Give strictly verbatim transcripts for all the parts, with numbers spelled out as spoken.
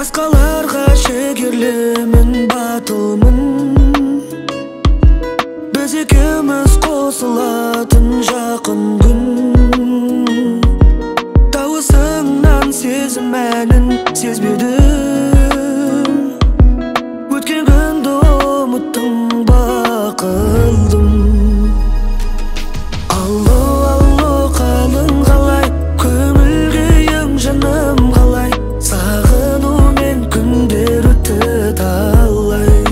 Басқаларға шегерлімін, батылмын. Біз екеуміз қосылатын жақын күн. Дауысыңнан сезім әнін сезбедім. Өткен күнді ұмыттым, бақылдым. Алло, алло, қалың қалай, көңіл күйің жаным қалай, сағынумен күндер өтті талай.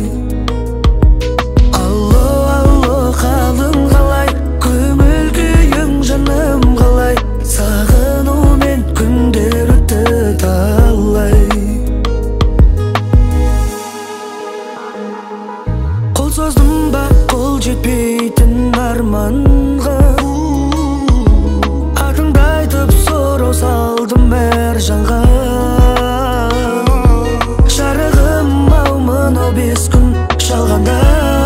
Алло, алло, қалың қалай, көңіл күйің жаным қалай, сағынумен күндер өтті талай. Қол создым ба қол жетпейтін арманға, атыңды айтып сұрау салдым әр жанға. Жарығым ау мынау бес күн жалғанда.